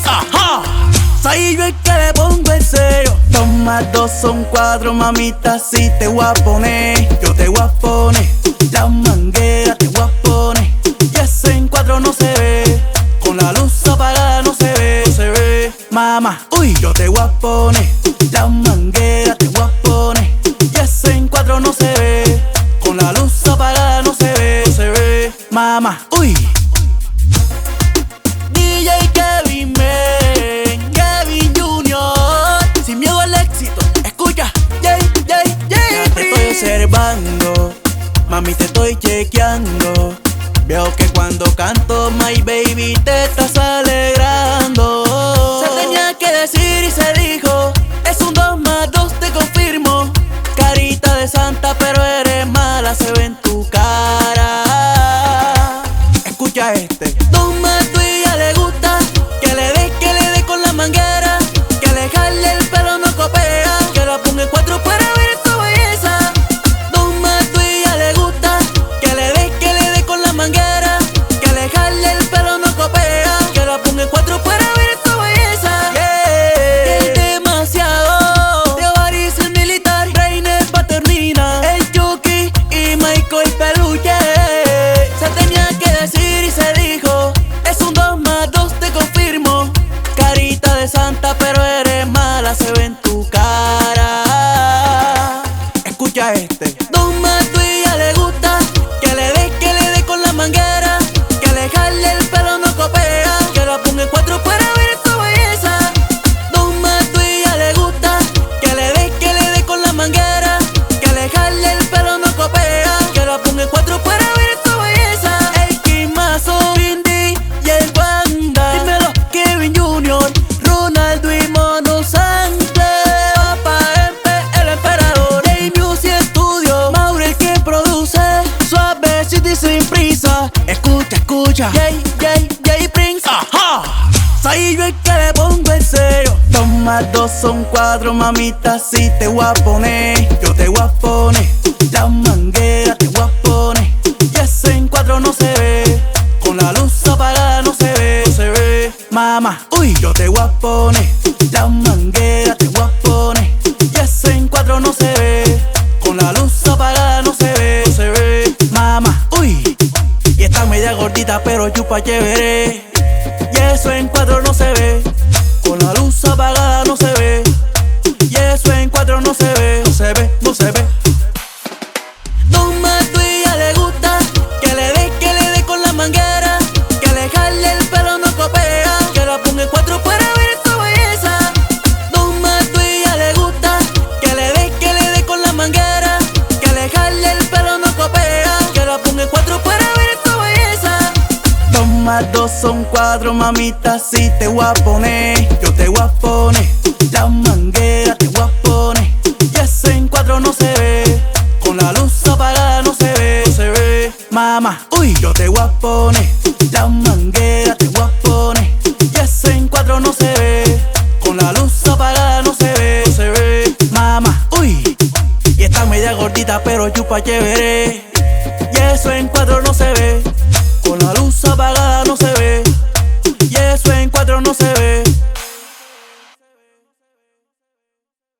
Prince. Ajá. Soy yo el que le pongo el sello. 2 más 2 son 4, mamita, si te voy a poner. Yo te voy a poner la manguera, te voy a poner. Y ese en 4 no se ve, con la luz apagada no se ve, no se ve. Mamá, uy, yo te voy a poner la manguera, te voy a poner. Y ese en 4 no se ve, con la luz apagada no se ve, no se ve. Mamá, uy. DJ Kevin Man, Kevin Junior, sin miedo al éxito, escucha, yeah, yeah, yeah. Te estoy observando, mami, te estoy chequeando. Veo que cuando canto My Baby te estás alegrando. Se tenía que decir y se dijo, es un 2 más 2, te confirmo. Carita de santa pero eres mala, se ve en tu cara. Escucha este. 2 más 2 y ya le gusta, que le dé con la manguera. Que le jale el pelo no copea, que lo ponga en 4 para ver su belleza. 2 más 2 y ya le gusta, que le dé con la manguera. Que le jale el pelo no copea, que lo ponga en 4 para ver su belleza. Yeah. Es demasiado. De Ovaris el militar, Reiner Paternina, el Chucky y Michael Peluche. Se tenía que decir y se dijo, es un 2 más 2, te confirmo. Carita de santa pero eres mala, se ve en tu cara. Escucha este. 2 más 2 y ya le gusta, que le dé con la manguera. Que le jale el pelo no copea, que lo ponga en 4 para ver su belleza. 2 más 2 y ya le gusta, que le dé con la manguera. Que le jale el pelo no copea, que lo ponga en 4 para ver su belleza. El Kimazo, Indy y el Banda. Dímelo, Kevin Junior, Ronaldo y Mono Sante. Papa MP, el emperador. J-Music Studio, Mauro el que produce. Suavecito sin prisa. Escucha, escucha. J Prince. Ajá. Soy yo el que le pongo el sello. 2 más 2 son 4, mamita, si te voy a poner. Yo te voy a poner la manguera, te voy a poner. Y ese en 4 no se ve, con la luz apagada no se ve, no se ve. Mamá, uy, yo te voy a poner la manguera, te voy a poner. Y ese en 4 no se ve, con la luz apagada no se ve, no se ve. Mamá, uy. Y está media gordita pero chupa chévere. Y eso en 4 no se ve, con la luz apagada no se ve. Y eso en 4 no se ve, no se ve, no se ve. 2 más 2 y ya le gusta, que le dé con la manguera. Que le jale el pelo no copea, que lo ponga en 4 para ver su belleza. 2 más 2 y ya le gusta, que le dé con la manguera. Que le jale el pelo no copea, que lo ponga en 4 para ver su belleza. 2 más 2 son 4, mamita, si te voy a poner. Yo te voy a poner la manguera, te voy a poner. Y ese en 4 no se ve, con la luz apagada no se ve, no se ve. Mamá, uy, yo te voy a poner la manguera, te voy a poner. Y ese en 4 no se ve, con la luz apagada no se ve, no se ve. Mamá, uy. Y está media gordita pero chupa chévere. Y eso en 4 no se ve, con la luz apagada no se ve. Y eso en 4 no se ve,